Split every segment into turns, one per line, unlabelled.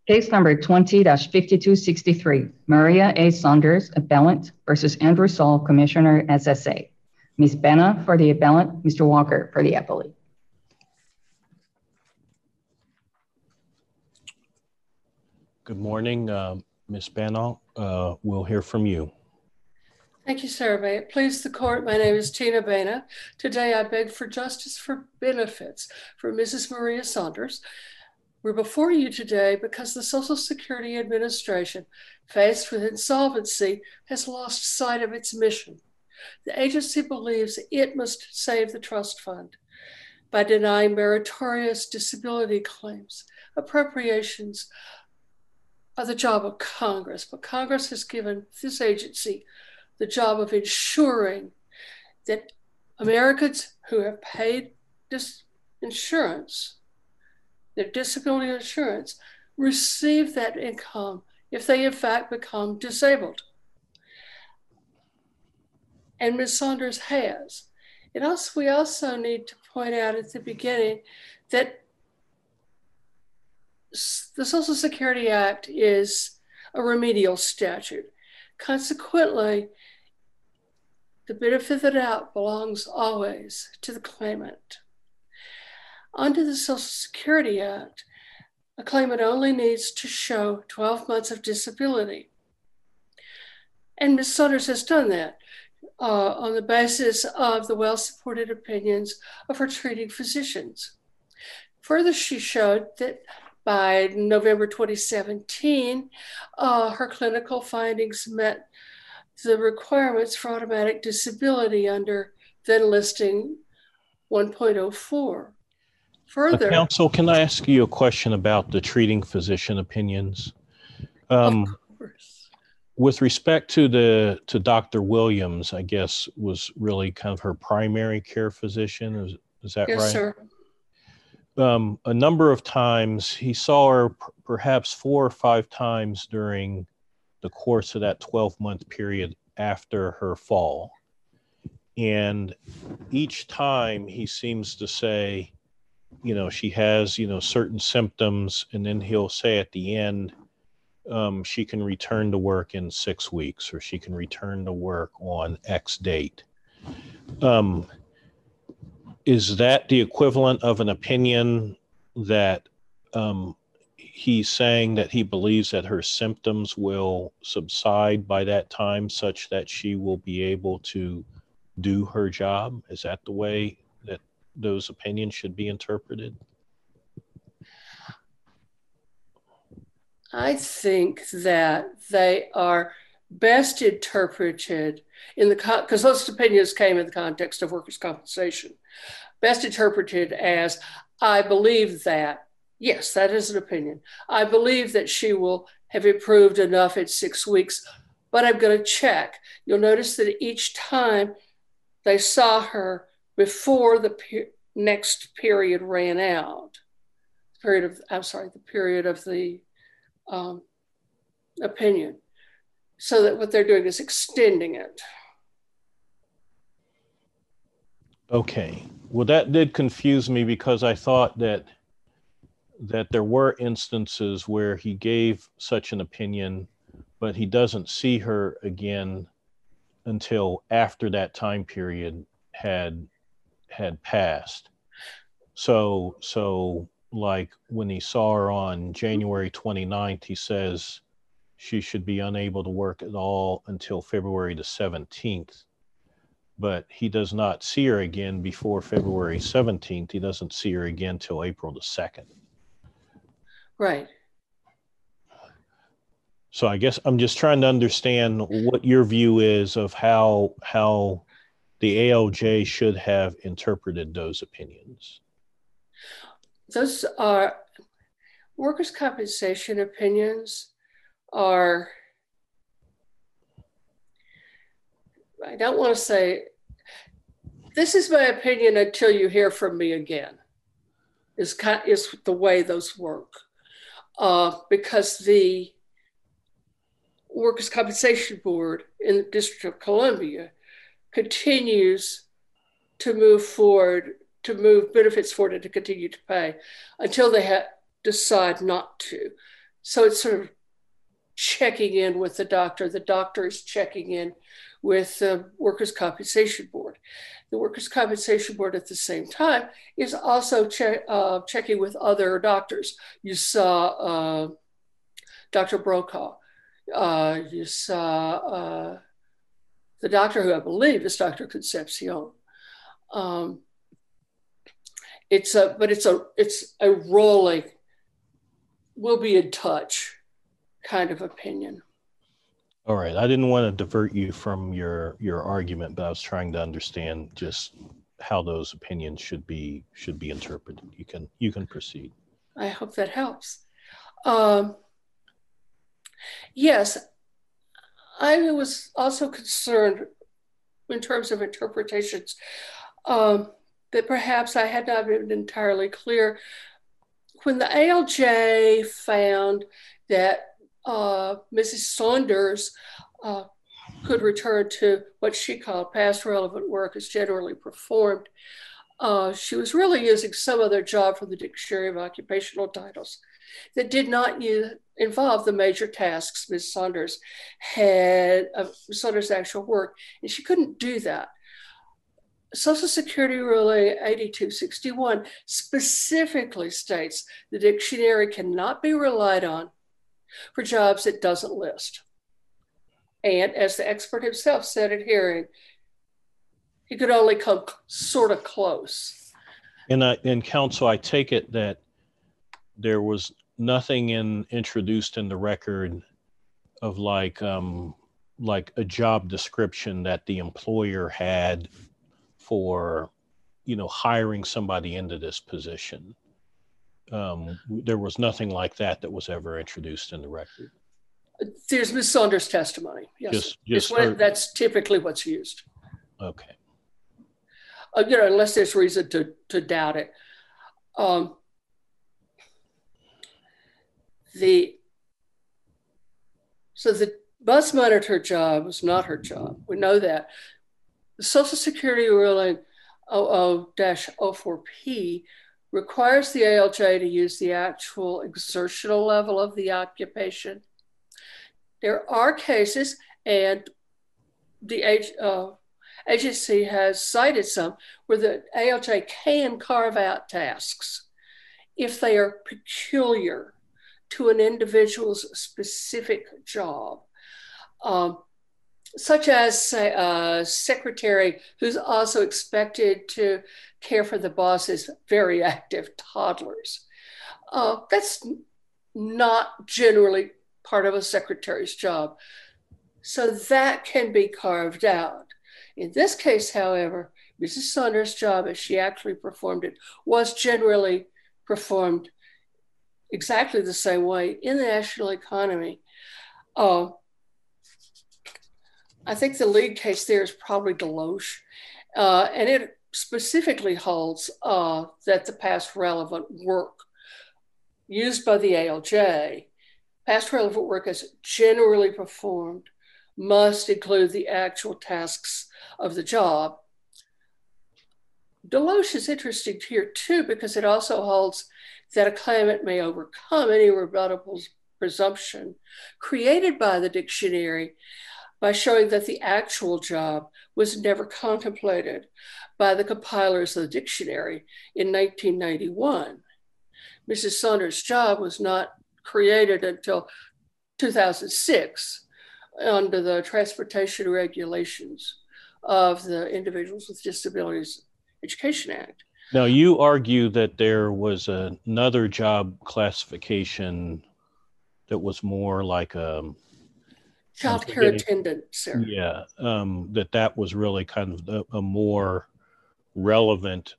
Case number 20-5263, Maria A. Saunders, appellant, versus Andrew Saul, Commissioner, SSA. Ms. Benna for the appellant, Mr. Walker for the appellate.
Good morning, Ms. Benna. We'll hear from you.
Thank you, sir. May it please the court, my name is Tina Benna. Today I beg for justice for benefits for Mrs. Maria Saunders. We're before you today because the Social Security Administration, faced with insolvency, has lost sight of its mission. The agency believes it must save the trust fund by denying meritorious disability claims. Appropriations are the job of Congress, but Congress has given this agency the job of ensuring that Americans who have paid this insurance, their disability insurance, receive that income if they in fact become disabled. And Ms. Saunders has. We also need to point out at the beginning that the Social Security Act is a remedial statute. Consequently, the benefit of the doubt belongs always to the claimant. Under the Social Security Act, a claimant only needs to show 12 months of disability. And Ms. Saunders has done that on the basis of the well-supported opinions of her treating physicians. Further, she showed that by November 2017, her clinical findings met the requirements for automatic disability under then listing 1.04. Further,
Counsel, can I ask you a question about the treating physician opinions?
of course.
With respect to Dr. Williams, I guess was really kind of her primary care physician. Is that right?
Yes, sir.
A number of times he saw her, perhaps 4 or 5 times during the course of that 12-month period after her fall. And each time he seems to say, she has, certain symptoms, and then he'll say at the end, she can return to work in 6 weeks, or she can return to work on X date. Is that the equivalent of an opinion that he's saying that he believes that her symptoms will subside by that time such that she will be able to do her job? Is that the way that those opinions should be interpreted?
I think that they are best interpreted in because those opinions came in the context of workers' compensation, best interpreted as, I believe that, yes, that is an opinion. I believe that she will have improved enough in 6 weeks, but I'm going to check. You'll notice that each time they saw her before the next period ran out, the period of the opinion, so that what they're doing is extending it.
Okay. Well, that did confuse me because I thought that there were instances where he gave such an opinion, but he doesn't see her again until after that time period had passed. So like when he saw her on January 29th, he says she should be unable to work at all until February the 17th. But he does not see her again before February 17th. He doesn't see her again till April the 2nd.
Right.
So I guess I'm just trying to understand what your view is of how the ALJ should have interpreted those opinions.
Those are workers' compensation opinions are, I don't want to say, this is my opinion until you hear from me again, is the way those work. Because the Workers' Compensation Board in the District of Columbia continues to move forward, to move benefits forward and to continue to pay until they decide not to. So it's sort of checking in with the doctor is checking in with the Workers' Compensation Board. The Workers' Compensation Board at the same time is also checking with other doctors. You saw Dr. Brokaw. You saw the doctor who I believe is Dr. Concepcion. It's a rolling, we'll be in touch kind of opinion.
All right. I didn't want to divert you from your argument, but I was trying to understand just how those opinions should be interpreted. You can proceed.
I hope that helps. Yes, I was also concerned in terms of interpretations that perhaps I had not been entirely clear. When the ALJ found that Mrs. Saunders could return to what she called past relevant work as generally performed, she was really using some other job from the Dictionary of Occupational Titles that did not involve the major tasks Ms. Saunders had of Saunders' actual work, and she couldn't do that. Social Security Ruling 8261 specifically states the dictionary cannot be relied on for jobs it doesn't list. And as the expert himself said at hearing, he could only come sort of close.
And counsel, I take it that there was nothing introduced in the record of like a job description that the employer had for, hiring somebody into this position. There was nothing like that was ever introduced in the record.
There's Ms. Saunders' testimony. Yes, that's typically what's used.
Okay.
Unless there's reason to doubt it. So the bus monitor job was not her job. We know that. The Social Security Ruling 00-04P requires the ALJ to use the actual exertional level of the occupation. There are cases, and the agency has cited some, where the ALJ can carve out tasks if they are peculiar to an individual's specific job. Such as, say, a secretary who's also expected to care for the boss's very active toddlers. That's not generally part of a secretary's job. So that can be carved out. In this case, however, Mrs. Saunders' job, as she actually performed it, was generally performed exactly the same way in the national economy. I think the lead case there is probably Deloche, and it specifically holds that the past relevant work used by the ALJ, past relevant work as generally performed, must include the actual tasks of the job. Deloche is interesting here too, because it also holds that a claimant may overcome any rebuttable presumption created by the dictionary by showing that the actual job was never contemplated by the compilers of the dictionary in 1991. Mrs. Saunders' job was not created until 2006 under the transportation regulations of the Individuals with Disabilities Education Act.
Now, you argue that there was another job classification that was more like a
child care attendant, sir.
Yeah, that was really kind of a more relevant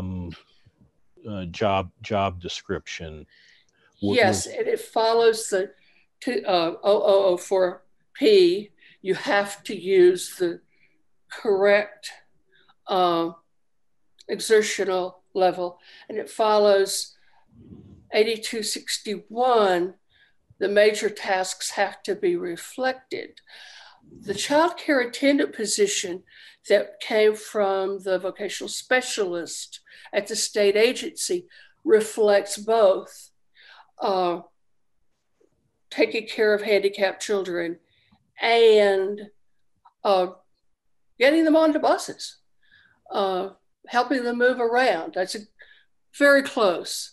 job description.
Yes, and it follows the 0004P. You have to use the correct exertional level, and it follows 8261. The major tasks have to be reflected. The child care attendant position that came from the vocational specialist at the state agency reflects both taking care of handicapped children and getting them onto buses, helping them move around. That's very close.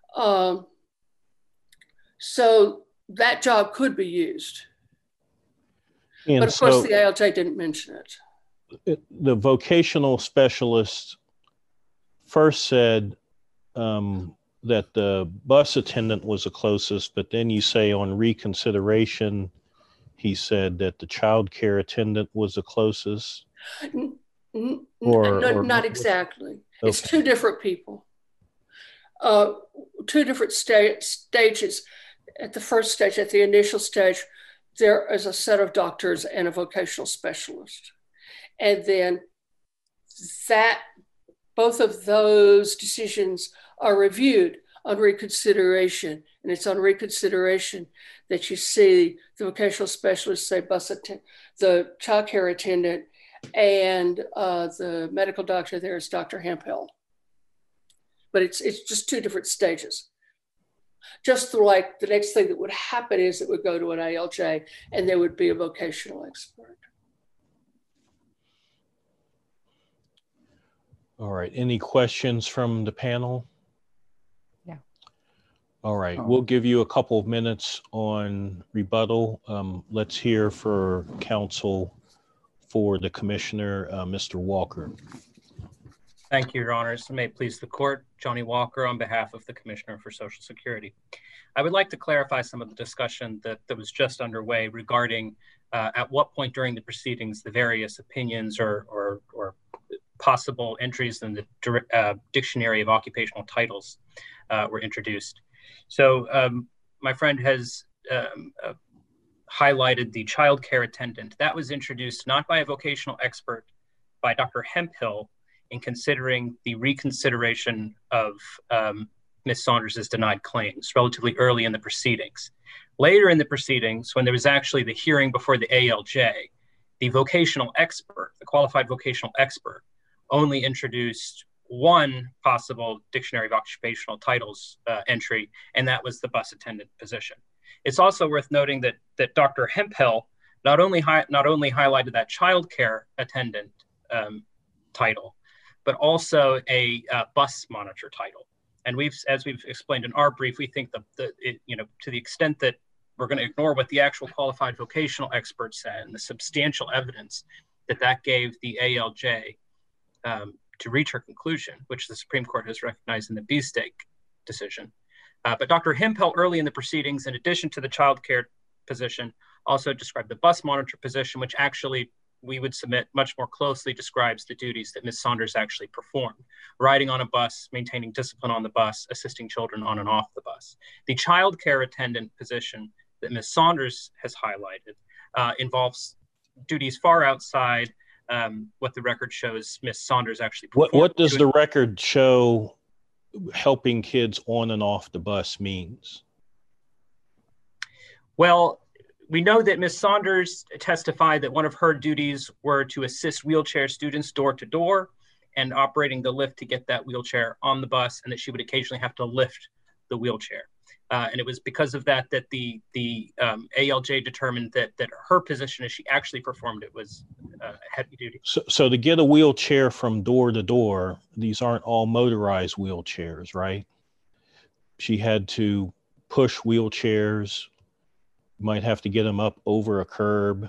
So that job could be used.
And
but of course, the ALJ didn't mention it.
The vocational specialist first said that the bus attendant was the closest, but then you say on reconsideration, he said that the child care attendant was the closest.
Not exactly. Okay. It's two different people. Two different stages. At the first stage, at the initial stage, there is a set of doctors and a vocational specialist. And then both of those decisions are reviewed on reconsideration. And it's on reconsideration that you see the vocational specialist say the child care attendant, and the medical doctor there is Dr. Hemphill. But it's just two different stages. Just like the next thing that would happen is it would go to an ALJ and there would be a vocational expert.
All right. Any questions from the panel?
Yeah.
All right. We'll give you a couple of minutes on rebuttal. Let's hear for counsel for the commissioner, Mr. Walker.
Thank you, Your Honors. May it please the court, Johnny Walker on behalf of the Commissioner for Social Security. I would like to clarify some of the discussion that was just underway regarding at what point during the proceedings the various opinions or possible entries in the Dictionary of Occupational Titles were introduced. So my friend has highlighted the child care attendant. That was introduced not by a vocational expert, by Dr. Hemphill, in considering the reconsideration of Ms. Saunders' denied claims relatively early in the proceedings. Later in the proceedings, when there was actually the hearing before the ALJ, the vocational expert, the qualified vocational expert, only introduced one possible Dictionary of Occupational Titles entry, and that was the bus attendant position. It's also worth noting that Dr. Hemphill not only highlighted that child care attendant title, but also a bus monitor title. And as we've explained in our brief, we think to the extent that we're going to ignore what the actual qualified vocational expert said and the substantial evidence that gave the ALJ to reach her conclusion, which the Supreme Court has recognized in the Beestake decision. But Dr. Hemphill early in the proceedings, in addition to the child care position, also described the bus monitor position, which actually we would submit much more closely describes the duties that Ms. Saunders actually performed: riding on a bus, maintaining discipline on the bus, assisting children on and off the bus. The child care attendant position that Ms. Saunders has highlighted involves duties far outside what the record shows Ms. Saunders actually performed.
What does the record show helping kids on and off the bus means?
Well, we know that Ms. Saunders testified that one of her duties were to assist wheelchair students door to door and operating the lift to get that wheelchair on the bus, and that she would occasionally have to lift the wheelchair. And it was because of that the ALJ determined that her position as she actually performed it was heavy duty.
So to get a wheelchair from door to door, these aren't all motorized wheelchairs, right? She had to push wheelchairs, might have to get them up over a curb.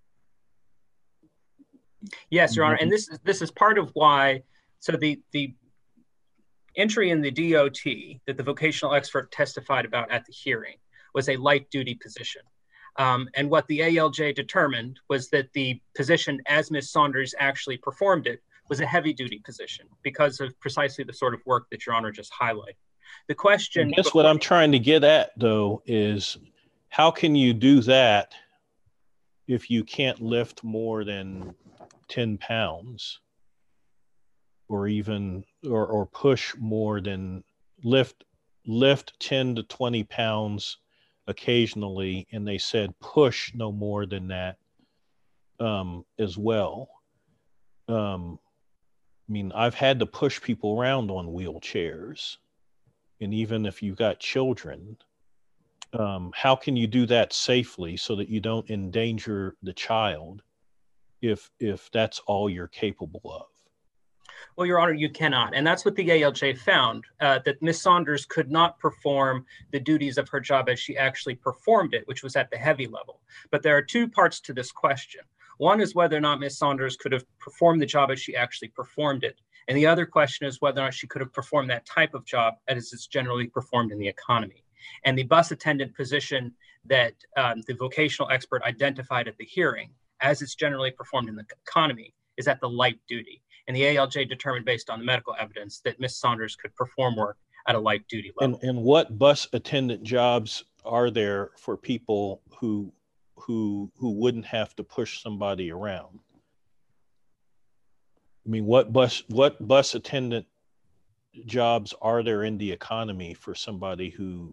Yes, Your Honor, and this is part of why. So the entry in the DOT that the vocational expert testified about at the hearing was a light duty position, and what the ALJ determined was that the position as Ms. Saunders actually performed it was a heavy duty position because of precisely the sort of work that Your Honor just highlighted. The question.
That's what I'm trying to get at, though, is how can you do that if you can't lift more than 10 pounds or even or push more than lift 10 to 20 pounds occasionally, and they said push no more than that as well. I mean, I've had to push people around on wheelchairs, and even if you've got children, how can you do that safely so that you don't endanger the child if that's all you're capable of?
Well, Your Honor, you cannot. And that's what the ALJ found, that Ms. Saunders could not perform the duties of her job as she actually performed it, which was at the heavy level. But there are two parts to this question. One is whether or not Ms. Saunders could have performed the job as she actually performed it. And the other question is whether or not she could have performed that type of job as it's generally performed in the economy. And the bus attendant position that the vocational expert identified at the hearing, as it's generally performed in the economy, is at the light duty. And the ALJ determined based on the medical evidence that Ms. Saunders could perform work at a light duty level.
And what bus attendant jobs are there for people who wouldn't have to push somebody around? I mean, what bus attendant jobs are there in the economy for somebody who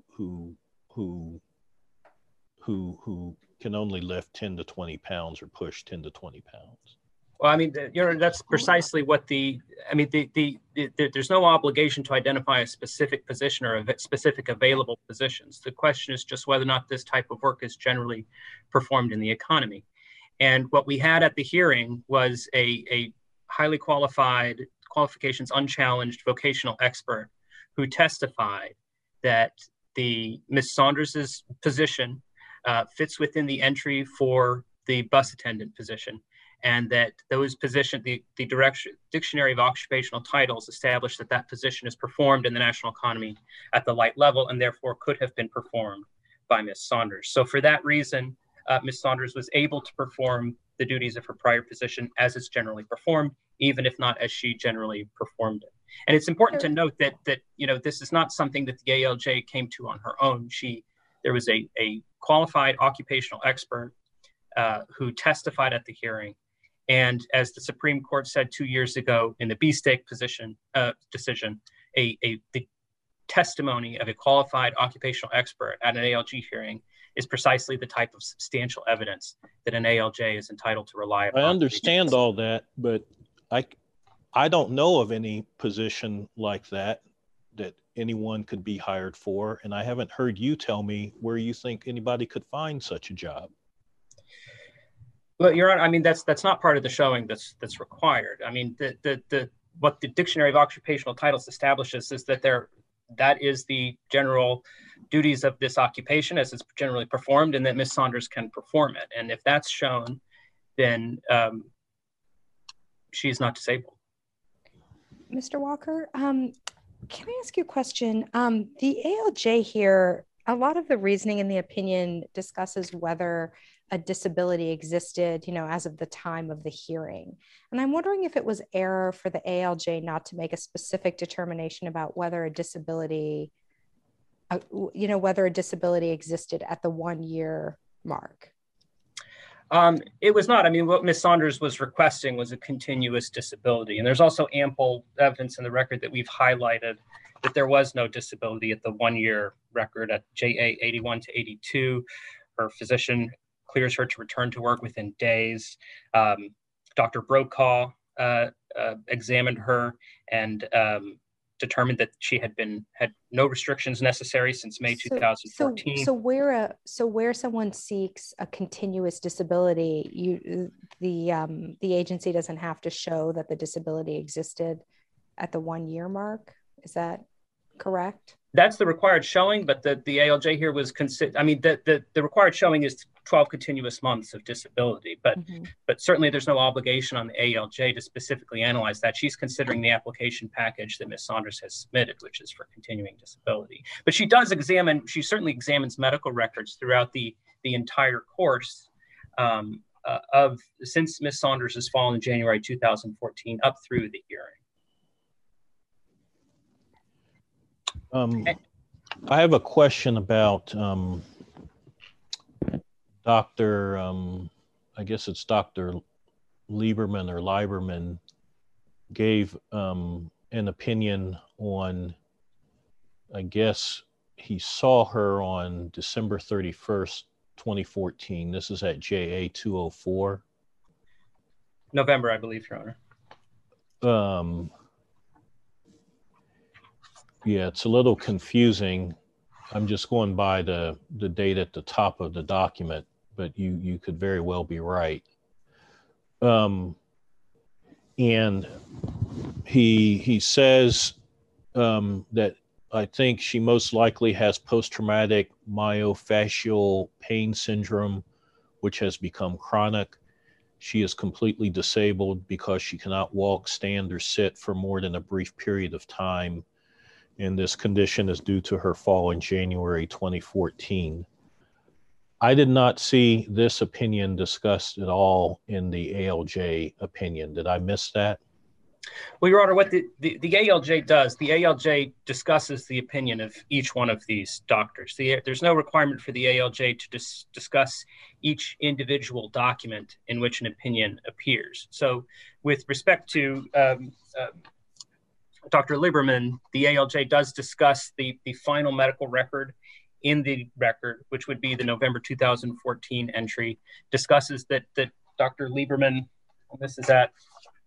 can only lift 10 to 20 pounds or push 10 to 20 pounds?
Well, I mean, that's precisely what there's no obligation to identify a specific position or specific available positions. The question is just whether or not this type of work is generally performed in the economy. And what we had at the hearing was a highly qualified, qualifications unchallenged vocational expert who testified that the Ms. Saunders' position fits within the entry for the bus attendant position, and that those positions, the Dictionary of Occupational Titles established that that position is performed in the national economy at the light level and therefore could have been performed by Ms. Saunders. So for that reason, Ms. Saunders was able to perform the duties of her prior position as it's generally performed, even if not as she generally performed it. And it's important to note that this is not something that the ALJ came to on her own. There was a qualified occupational expert who testified at the hearing. And as the Supreme Court said 2 years ago in the B-Stake decision, the testimony of a qualified occupational expert at an ALJ hearing is precisely the type of substantial evidence that an ALJ is entitled to rely upon.
I understand all that, but I don't know of any position like that anyone could be hired for, and I haven't heard you tell me where you think anybody could find such a job.
Well, Your Honor, I mean, that's not part of the showing that's required. I mean, what the Dictionary of Occupational Titles establishes is that that is the general duties of this occupation as it's generally performed, and that Ms. Saunders can perform it. And if that's shown, then she's not disabled.
Mr. Walker, can I ask you a question? The ALJ here, a lot of the reasoning in the opinion discusses whether a disability existed, as of the time of the hearing. And I'm wondering if it was error for the ALJ not to make a specific determination about whether a disability, existed at the 1 year mark.
It was not. I mean, what Ms. Saunders was requesting was a continuous disability. And there's also ample evidence in the record that we've highlighted that there was no disability at the 1 year record at JA 81 to 82. Her physician clears her to return to work within days. Dr. Brokaw examined her and determined that she had no restrictions necessary since May 2014.
So where someone seeks a continuous disability, the agency doesn't have to show that the disability existed at the 1 year mark. Is that correct?
That's the required showing, but the ALJ here was the required showing is 12 continuous months of disability, but certainly there's no obligation on the ALJ to specifically analyze that. She's considering the application package that Ms. Saunders has submitted, which is for continuing disability. But she certainly examines medical records throughout the entire course since Ms. Saunders has fallen in January 2014 up through the hearing.
I have a question about Dr. I guess it's Dr. Lieberman or Lieberman gave an opinion on, I guess he saw her on December 31st, 2014. This is at JA 204.
November, I believe, Your Honor.
Yeah, it's a little confusing I'm just going by the date at the top of the document, but you could very well be right. And he says that I think she most likely has post-traumatic myofascial pain syndrome, which has become chronic. She is completely disabled because she cannot walk, stand, or sit for more than a brief period of time. And this condition is due to her fall in January 2014. I did not see this opinion discussed at all in the ALJ opinion. Did I miss that?
Well, Your Honor, what the ALJ does, the ALJ discusses the opinion of each one of these doctors. There's no requirement for the ALJ to discuss each individual document in which an opinion appears. So with respect to Dr. Lieberman, the ALJ does discuss the final medical record in the record, which would be the November 2014 entry, discusses that Dr. Lieberman, this is at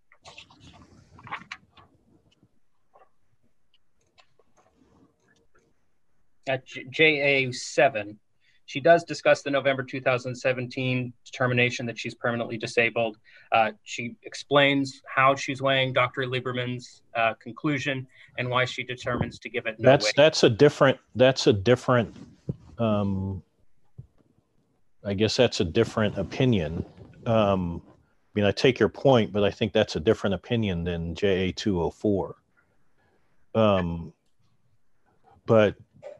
JA7, she does discuss the November 2017 determination that she's permanently disabled. She explains how she's weighing Dr. Lieberman's conclusion and why she determines to give it no weight.
That's a different. I guess that's a different opinion. I mean, I take your point, but I think that's a different opinion than JA 204. But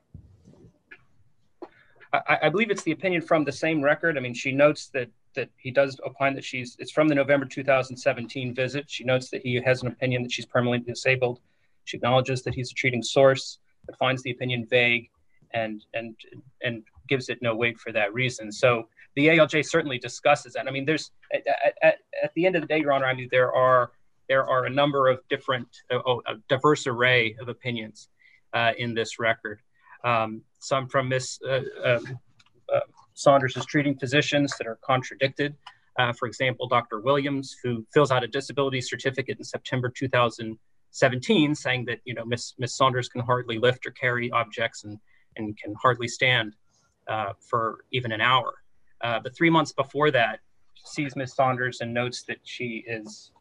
I believe it's the opinion from the same record. I mean, she notes that he does opine that it's from the November 2017 visit. She notes that he has an opinion that she's permanently disabled. She acknowledges that he's a treating source, but finds the opinion vague and gives it no weight for that reason. So the ALJ certainly discusses that. I mean, there's at the end of the day, Your Honor, I mean, there are a number of different, a diverse array of opinions in this record. Some from Ms. Saunders' treating physicians that are contradicted. For example, Dr. Williams, who fills out a disability certificate in September 2017, saying that Ms. Saunders can hardly lift or carry objects and can hardly stand for even an hour. But 3 months before that, sees Ms. Saunders and notes that she is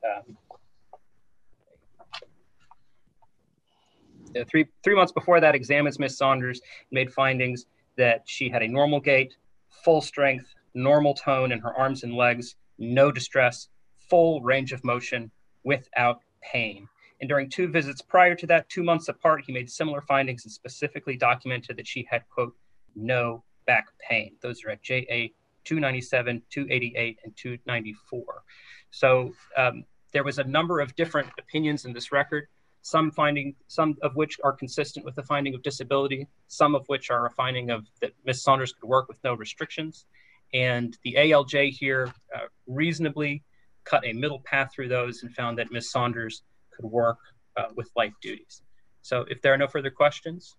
three months before that, examines Ms. Saunders, made findings that she had a normal gait, full strength, normal tone in her arms and legs, no distress, full range of motion without pain. And during 2 visits prior to that, 2 months apart, he made similar findings and specifically documented that she had, quote, no back pain. Those are at JA 297, 288, and 294. So there was a number of different opinions in this record. Some of which are consistent with the finding of disability, some of which are a finding of that Ms. Saunders could work with no restrictions. And the ALJ here reasonably cut a middle path through those and found that Ms. Saunders could work with light duties. So if there are no further questions,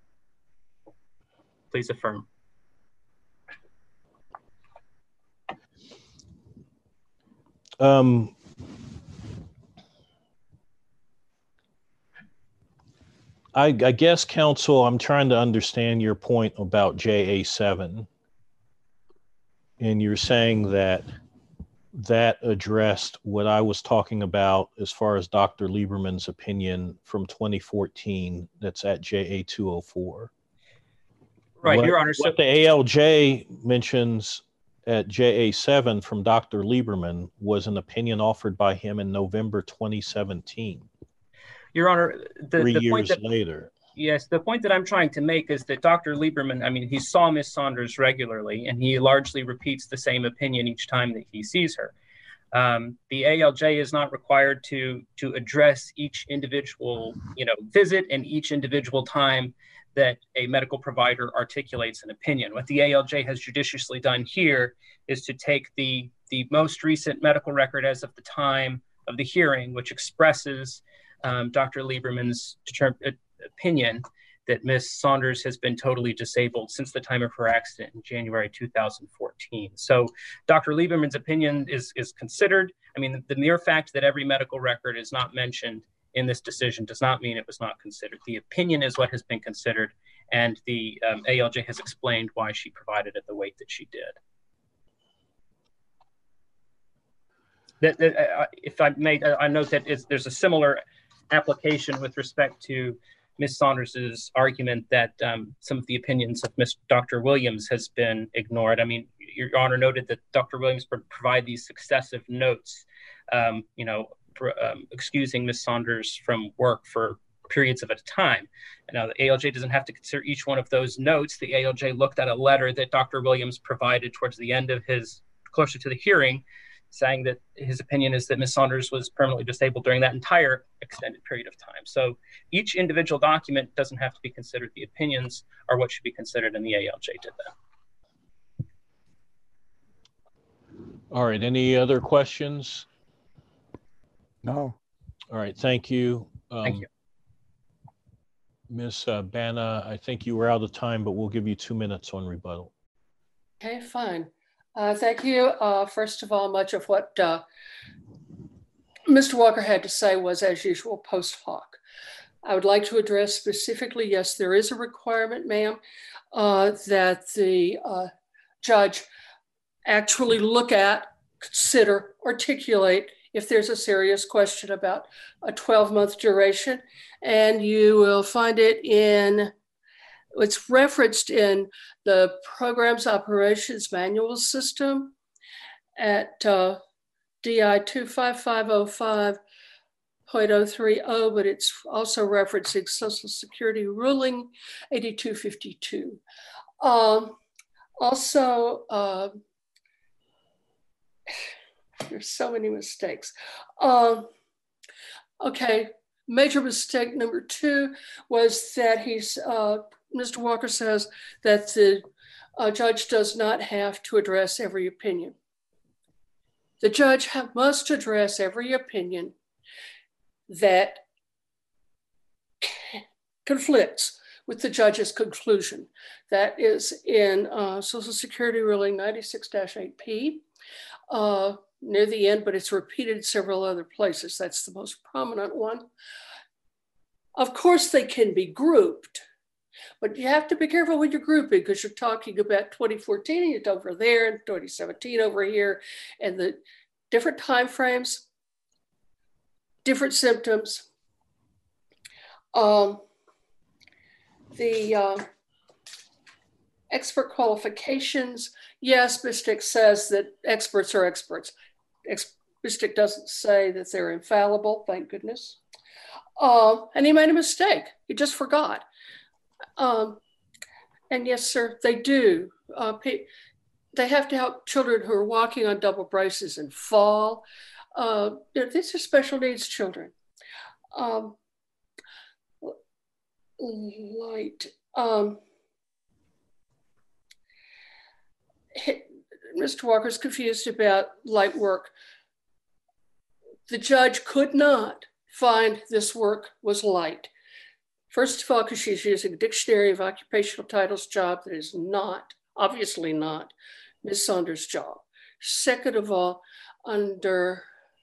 please affirm.
I guess, counsel, I'm trying to understand your point about JA7. And you're saying that addressed what I was talking about as far as Dr. Lieberman's opinion from 2014 that's at JA 204.
Right, Your Honor.
What the ALJ mentions at JA7 from Dr. Lieberman was an opinion offered by him in November 2017.
Your Honor, the
point later.
Yes, the point that I'm trying to make is that Dr. Lieberman, I mean, he saw Ms. Saunders regularly, and he largely repeats the same opinion each time that he sees her. The ALJ is not required to address each individual, visit and each individual time that a medical provider articulates an opinion. What the ALJ has judiciously done here is to take the most recent medical record as of the time of the hearing, which expresses Dr. Lieberman's opinion that Ms. Saunders has been totally disabled since the time of her accident in January 2014. So Dr. Lieberman's opinion is considered. I mean, the mere fact that every medical record is not mentioned in this decision does not mean it was not considered. The opinion is what has been considered, and the ALJ has explained why she provided it the weight that she did. If I may, I note that there's a similar application with respect to Ms. Saunders's argument that some of the opinions of Dr. Williams has been ignored. I mean, Your Honor noted that Dr. Williams provide these successive notes, excusing Ms. Saunders from work for periods of a time. Now, the ALJ doesn't have to consider each one of those notes. The ALJ looked at a letter that Dr. Williams provided towards the end of closer to the hearing, saying that his opinion is that Ms. Saunders was permanently disabled during that entire extended period of time. So each individual document doesn't have to be considered. The opinions are what should be considered, and the ALJ did that.
All right, any other questions?
No.
All right, thank you.
Thank you.
Ms. Bana, I think you were out of time, but we'll give you 2 minutes on rebuttal.
Okay, fine. Thank you. First of all, much of what Mr. Walker had to say was, as usual, post hoc. I would like to address specifically, yes, there is a requirement, ma'am, that the judge actually look at, consider, articulate if there's a serious question about a 12-month duration. And you will find it's referenced in the Programs Operations Manual System at DI 25505.030, but it's also referencing Social Security Ruling 8252. There's so many mistakes. Okay, major mistake number 2 was that Mr. Walker says that the judge does not have to address every opinion. The judge must address every opinion that conflicts with the judge's conclusion. That is in Social Security Ruling 96-8P, near the end, but it's repeated several other places. That's the most prominent one. Of course, they can be grouped, but you have to be careful when you're grouping, because you're talking about 2014 and it's over there, and 2017 over here, and the different time frames, different symptoms. The expert qualifications, yes, Mystic says that experts are experts. Mystic doesn't say that they're infallible, thank goodness. And he made a mistake. He just forgot. And yes, sir, they do. They have to help children who are walking on double braces and fall. These are special needs children. Mr. Walker's confused about light work. The judge could not find this work was light. First of all, because she's using a dictionary of occupational titles job that is not, obviously not, Ms. Saunders' job. Second of all, under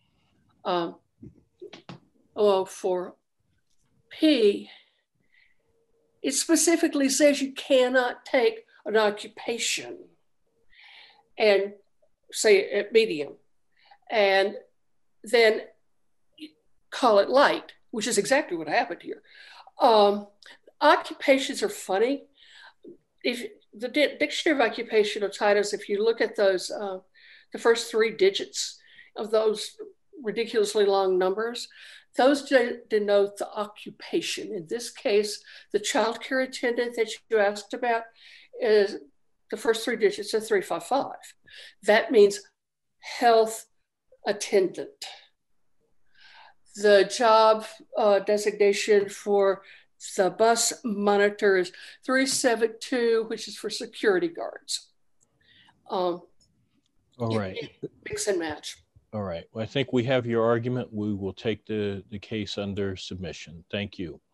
004P, it specifically says you cannot take an occupation and say at medium and then call it light, which is exactly what happened here. Occupations are funny. If the dictionary of occupational titles, if you look at those, the first 3 digits of those ridiculously long numbers, those denote the occupation. In this case, the child care attendant that you asked about is the first 3 digits of 355. That means health attendant. The job designation for the bus monitor is 372, which is for security guards.
All right.
Mix and match.
All right. Well, I think we have your argument. We will take the case under submission. Thank you.